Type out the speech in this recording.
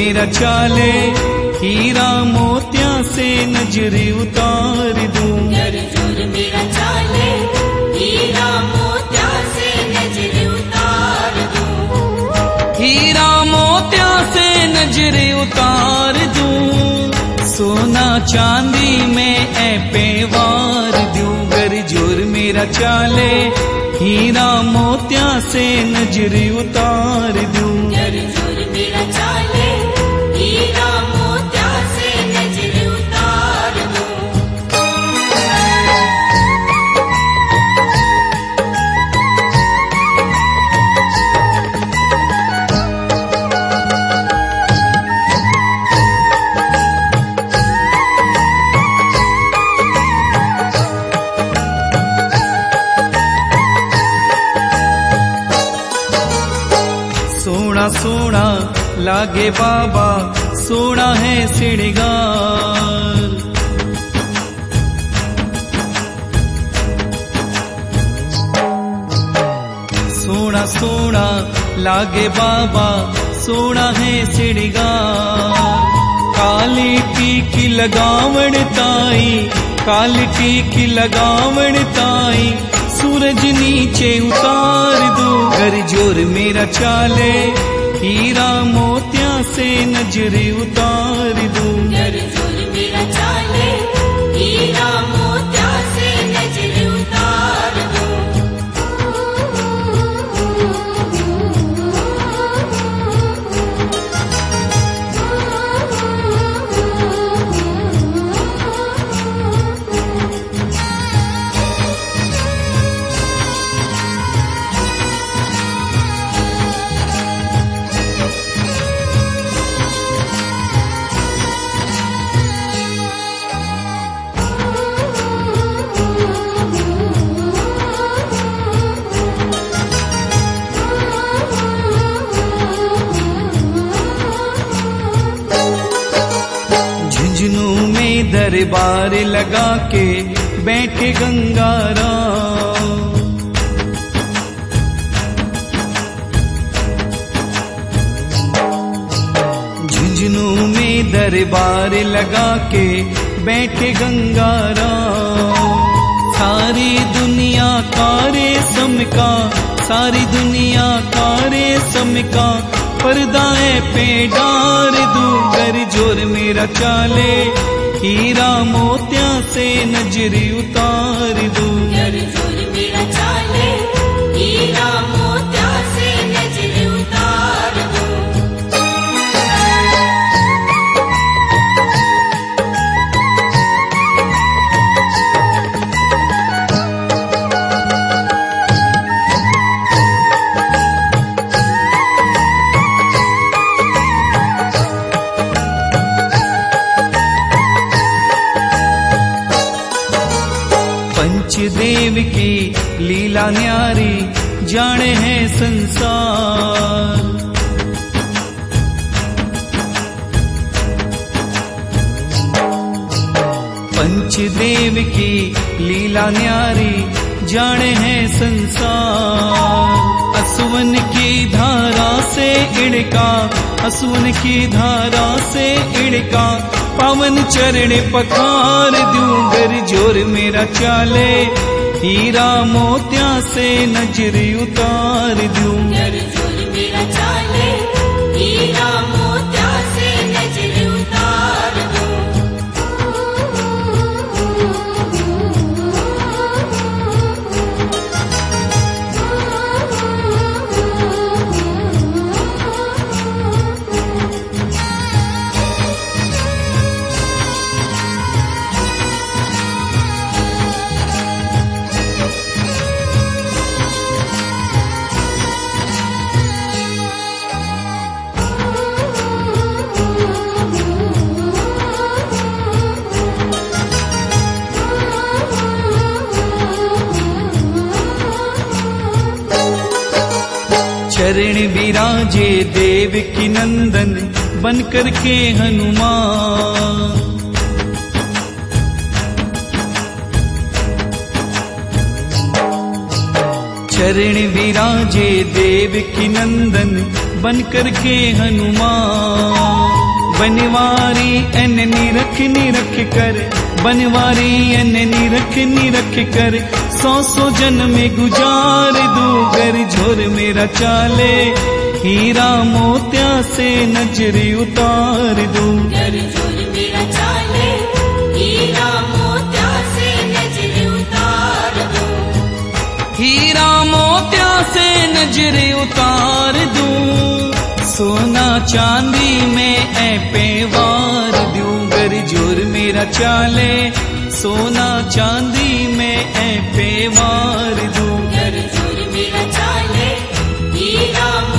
मेरा चाले, हीरा मोतिया से नजर उतार दूं। गरजोर मेरा चाले, हीरा मोतिया से नजर उतार दूं। हीरा मोतिया से नजर उतार दूं। सोना चांदी में ऐपे वार दूं। गरजोर मेरा चाले, हीरा मोतिया से नजर उतार दूं। गरजोर मेरा चाले, हीरा मोतिया से नजर उतार दूं। सोना सोना लागे बाबा, सोना है श्रृंगार। सोना सोना लागे बाबा, सोना है श्रृंगार। काली टीकी लगावण ताई, काली टीकी लगावण ताई, सूरज नीचे उतार दो। गरजोर मेरा चाले, हीरा मोतिया से नजर उतार दूं। गरजोर मेरा चाले, हीरा मोतिया से नजर उतार दूं। झुंझुनू में दरबार लगा के बैठे गंगाराम। झुंझुनू में दरबार लगा के बैठे गंगाराम। सारी दुनिया कारे समका, सारी दुनिया कारे समका, पर्दाए पे डार दूं। गरजोर मेरा चाले, हीरा मोतिया से नजर उतार दूं। गरजोर मेरा चाले, हीरा मोतिया से नजर उतार दूं। पंचदेव की लीला न्यारी, जाने है संसार। पंचदेव की लीला न्यारी, जाने है संसार। असुवन की धारा से इड़का, असुवन की धारा से इड़का, पावन चरण पखार दूं। गरजोर मेरा चाले, हीरा मोतिया से नजर उतार दूं। गरजोर मेरा चाले, हीरा मोतिया से नजर उतार दूं। चरण विराजे देव की नंदन, बनकर के हनुमान। चरण विराजे देव की नंदन, बनकर के हनुमान। बनवारी एन निरख कर, बनवारी एन निरख कर, 100 जन्म में गुजार दूं घर झोर मेरा चाले, हीरा मोतिया से नजरी उतार दूं। घर झोर मेरा चाले, हीरा मोतिया से नजरी उतार दूं। हीरा मोतिया से नजरी उतार दूं। सोना चांदी में ऐ पेवार दूं घर जोर मेरा चाले, सोना चांदी में ऐ पेवार दूं। घर जोर मेरा चाले, हीरा